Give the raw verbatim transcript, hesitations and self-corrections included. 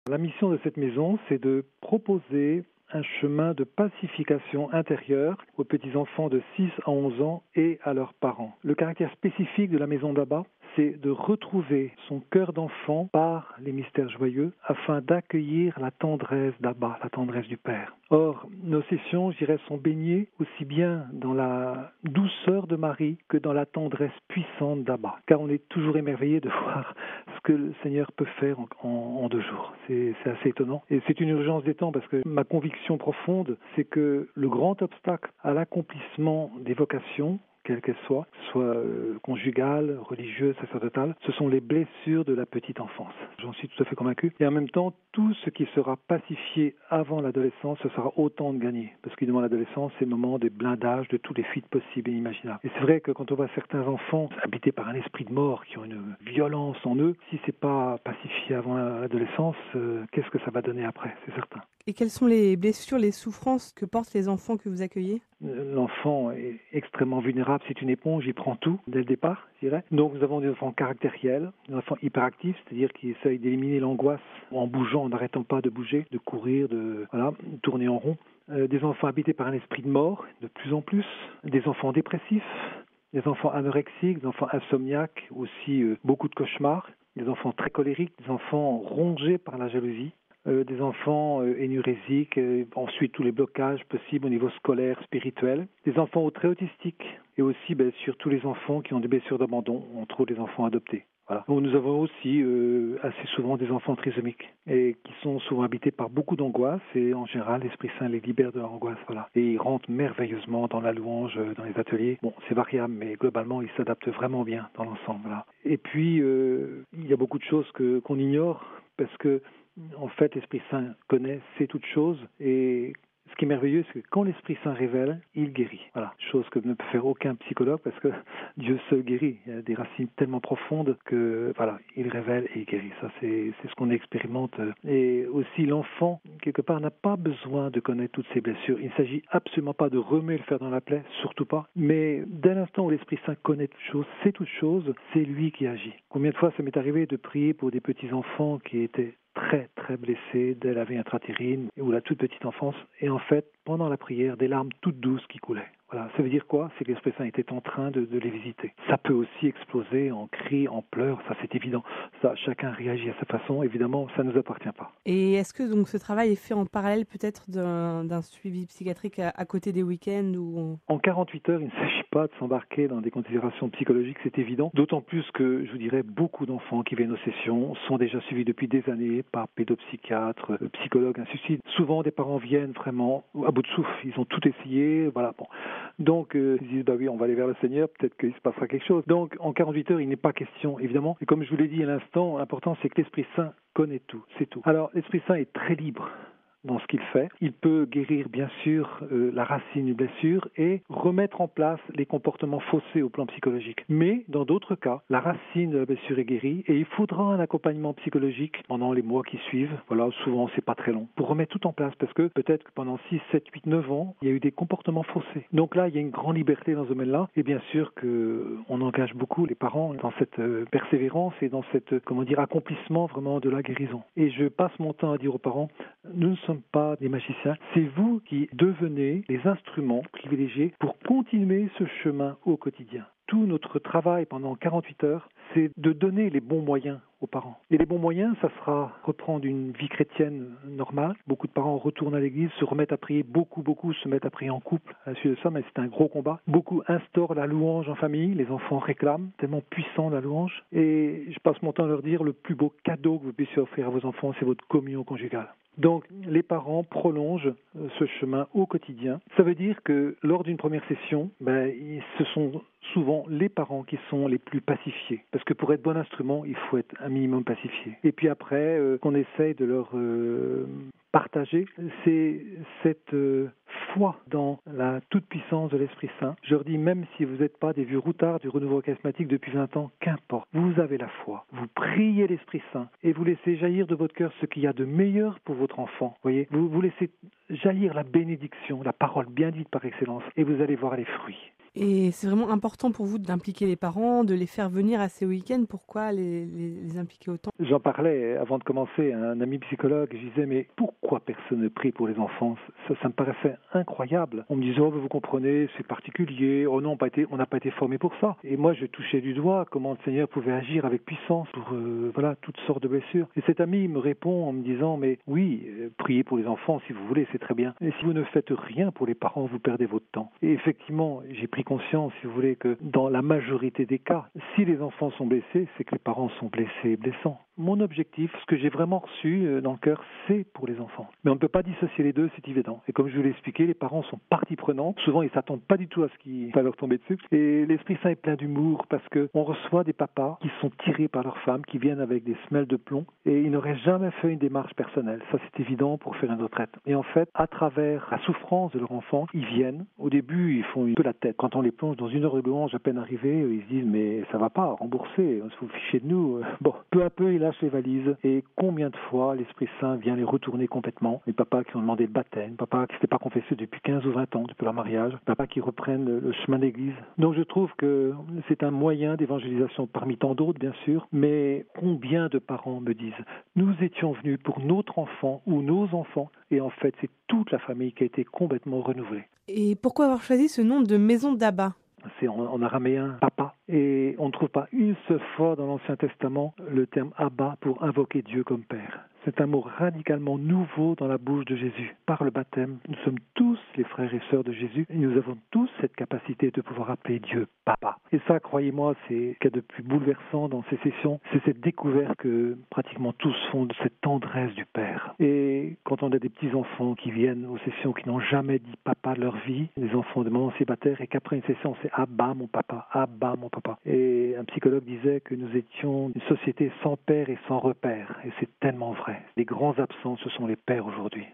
La mission de cette maison, c'est de proposer un chemin de pacification intérieure aux petits-enfants de six à onze ans et à leurs parents. Le caractère spécifique de la maison d'Abba, c'est de retrouver son cœur d'enfant par les mystères joyeux afin d'accueillir la tendresse d'Abba, la tendresse du Père. Or, nos sessions, je dirais, sont baignées aussi bien dans la douceur de Marie que dans la tendresse puissante d'Abba, car on est toujours émerveillé de voir ce que le Seigneur peut faire en, en, en deux jours. C'est, c'est assez étonnant. Et c'est une urgence des temps parce que ma conviction profonde, c'est que le grand obstacle à l'accomplissement des vocations, quelle qu'elle soit, soit euh, conjugale, religieuse, sacerdotale, ce sont les blessures de la petite enfance. J'en suis tout à fait convaincu. Et en même temps, tout ce qui sera pacifié avant l'adolescence, ce sera autant de gagné. Parce qu'évidemment, l'adolescence, c'est le moment des blindages de toutes les fuites possibles et imaginables. Et c'est vrai que quand on voit certains enfants habités par un esprit de mort, qui ont une violence en eux, si c'est pas pacifié avant l'adolescence, euh, qu'est-ce que ça va donner après, c'est certain. Et quelles sont les blessures, les souffrances que portent les enfants que vous accueillez ? L'enfant est extrêmement vulnérable, c'est une éponge, il prend tout dès le départ, je dirais. Donc nous avons des enfants caractériels, des enfants hyperactifs, c'est-à-dire qui essayent d'éliminer l'angoisse en bougeant, en n'arrêtant pas de bouger, de courir, de voilà, tourner en rond. Euh, des enfants habités par un esprit de mort, de plus en plus. Des enfants dépressifs, des enfants anorexiques, des enfants insomniaques, aussi euh, beaucoup de cauchemars. Des enfants très colériques, des enfants rongés par la jalousie. Euh, des enfants euh, énurésiques, euh, ensuite tous les blocages possibles au niveau scolaire, spirituel, des enfants très autistiques et aussi bien sûr tous les enfants qui ont des blessures d'abandon, entre autres les enfants adoptés. Voilà. Donc, nous avons aussi euh, assez souvent des enfants trisomiques et qui sont souvent habités par beaucoup d'angoisse et en général l'Esprit Saint les libère de leur angoisse. Voilà. Et ils rentrent merveilleusement dans la louange, dans les ateliers. Bon, c'est variable, mais globalement ils s'adaptent vraiment bien dans l'ensemble. Voilà. Et puis euh, il y a beaucoup de choses que, qu'on ignore parce que en fait, l'Esprit Saint connaît, sait toutes choses, et ce qui est merveilleux, c'est que quand l'Esprit Saint révèle, il guérit. Voilà, chose que ne peut faire aucun psychologue, parce que Dieu seul guérit. Il y a des racines tellement profondes que, voilà, il révèle et il guérit. Ça, c'est, c'est ce qu'on expérimente. Et aussi, l'enfant, quelque part, n'a pas besoin de connaître toutes ses blessures. Il ne s'agit absolument pas de remuer le fer dans la plaie, surtout pas. Mais dès l'instant où l'Esprit Saint connaît toutes choses, sait toutes choses, c'est lui qui agit. Combien de fois ça m'est arrivé de prier pour des petits-enfants qui étaient très très blessés dès la vie intra-utérine ou la toute petite enfance, et en fait, pendant la prière, des larmes toutes douces qui coulaient. Voilà, ça veut dire quoi ? C'est que l'Esprit Saint était en train de, de les visiter. Ça peut aussi exploser en cris, en pleurs, ça c'est évident. Ça, chacun réagit à sa façon, évidemment, ça ne nous appartient pas. Et est-ce que donc ce travail est fait en parallèle peut-être d'un, d'un suivi psychiatrique à, à côté des week-ends ou on... En quarante-huit heures, il ne s'agit pas de s'embarquer dans des considérations psychologiques, c'est évident. D'autant plus que, je vous dirais, beaucoup d'enfants qui viennent aux sessions sont déjà suivis depuis des années par pédopsychiatres, psychologues, ainsi de suite. Souvent, des parents viennent vraiment à bout de souffle. Ils ont tout essayé, voilà. Bon. Donc, euh, ils disent, bah oui, on va aller vers le Seigneur, peut-être qu'il se passera quelque chose. Donc, en quarante-huit heures, il n'est pas question, évidemment. Et comme je vous l'ai dit à l'instant, l'important, c'est que l'Esprit Saint connaît tout, c'est tout. Alors, l'Esprit Saint est très libre dans ce qu'il fait. Il peut guérir, bien sûr, euh, la racine d'une blessure et remettre en place les comportements faussés au plan psychologique. Mais, dans d'autres cas, la racine de la blessure est guérie et il faudra un accompagnement psychologique pendant les mois qui suivent. Voilà, souvent, c'est pas très long. Pour remettre tout en place, parce que peut-être que pendant six, sept, huit, neuf ans, il y a eu des comportements faussés. Donc là, il y a une grande liberté dans ce domaine-là. Et bien sûr qu'on engage beaucoup les parents dans cette euh, persévérance et dans cette, comment dire, accomplissement vraiment de la guérison. Et je passe mon temps à dire aux parents, nous ne sommes pas des magiciens, c'est vous qui devenez les instruments privilégiés pour continuer ce chemin au quotidien. Tout notre travail pendant quarante-huit heures, c'est de donner les bons moyens aux parents. Et les bons moyens, ça sera reprendre une vie chrétienne normale. Beaucoup de parents retournent à l'église, se remettent à prier, beaucoup, beaucoup se mettent à prier en couple à la suite de ça, mais c'est un gros combat. Beaucoup instaurent la louange en famille, les enfants réclament, tellement puissant la louange. Et je passe mon temps à leur dire, le plus beau cadeau que vous puissiez offrir à vos enfants, c'est votre communion conjugale. Donc, les parents prolongent ce chemin au quotidien. Ça veut dire que lors d'une première session, ben, ce sont souvent les parents qui sont les plus pacifiés. Parce que pour être bon instrument, il faut être un minimum pacifié. Et puis après, euh, qu'on essaye de leur euh, partager, c'est cette euh, foi dans la toute-puissance de l'Esprit Saint. Je leur dis, même si vous n'êtes pas des vieux routards du renouveau charismatique depuis vingt ans, qu'importe, vous avez la foi. Vous priez l'Esprit Saint et vous laissez jaillir de votre cœur ce qu'il y a de meilleur pour votre enfant. Voyez, vous, vous laissez jaillir la bénédiction, la parole bien dite par excellence, et vous allez voir les fruits. Et c'est vraiment important pour vous d'impliquer les parents, de les faire venir à ces week-ends. Pourquoi les, les, les impliquer autant? J'en parlais avant de commencer à un ami psychologue. Je disais, mais pourquoi personne ne prie pour les enfants? Ça, ça me paraissait incroyable. On me disait, oh, vous comprenez, c'est particulier. Oh non, on n'a pas été formé pour ça. Et moi, je touchais du doigt comment le Seigneur pouvait agir avec puissance pour euh, voilà, toutes sortes de blessures. Et cet ami me répond en me disant, mais oui, euh, priez pour les enfants si vous voulez, c'est très bien. Mais si vous ne faites rien pour les parents, vous perdez votre temps. Et effectivement, j'ai pris conscience, si vous voulez, que dans la majorité des cas, si les enfants sont blessés, c'est que les parents sont blessés et blessants. Mon objectif, ce que j'ai vraiment reçu dans le cœur, c'est pour les enfants. Mais on ne peut pas dissocier les deux, c'est évident. Et comme je vous l'ai expliqué, les parents sont partie prenante. Souvent, ils ne s'attendent pas du tout à ce qui va leur tomber dessus. Et l'Esprit Saint est plein d'humour parce qu'on reçoit des papas qui sont tirés par leurs femmes, qui viennent avec des semelles de plomb. Et ils n'auraient jamais fait une démarche personnelle. Ça, c'est évident pour faire une retraite. Et en fait, à travers la souffrance de leur enfant, ils viennent. Au début, ils font un peu la tête. Quand on les plonge dans une heure de louange à peine arrivée, ils se disent, mais ça va pas, rembourser, on se fout ficher de nous. Bon, peu à peu, ils lâchent les valises. Et combien de fois l'Esprit Saint vient les retourner complètement? Les papas qui ont demandé le baptême, papas qui ne s'étaient pas confessés depuis quinze ou vingt ans, depuis leur mariage, papas qui reprennent le chemin d'église. Donc je trouve que c'est un moyen d'évangélisation parmi tant d'autres, bien sûr, mais combien de parents me disent, nous étions venus pour notre enfant ou nos enfants, et en fait, c'est toute la famille qui a été complètement renouvelée. Et pourquoi avoir choisi ce nom de maison d'Abba? C'est en, en araméen papa, et on ne trouve pas une seule fois dans l'Ancien Testament le terme Abba pour invoquer Dieu comme Père. C'est un mot radicalement nouveau dans la bouche de Jésus. Par le baptême, nous sommes tous les frères et sœurs de Jésus et nous avons tous cette capacité de pouvoir appeler Dieu Papa. Et ça, croyez-moi, c'est ce qu'il y a de plus bouleversant dans ces sessions. C'est cette découverte que pratiquement tous font de cette tendresse du Père. Et quand on a des petits-enfants qui viennent aux sessions qui n'ont jamais dit papa de leur vie, des enfants de mamans célibataires, et qu'après une session, c'est Abba mon papa, Abba mon papa. Et un psychologue disait que nous étions une société sans père et sans repère. Et c'est tellement vrai. Les grands absents, ce sont les pères aujourd'hui.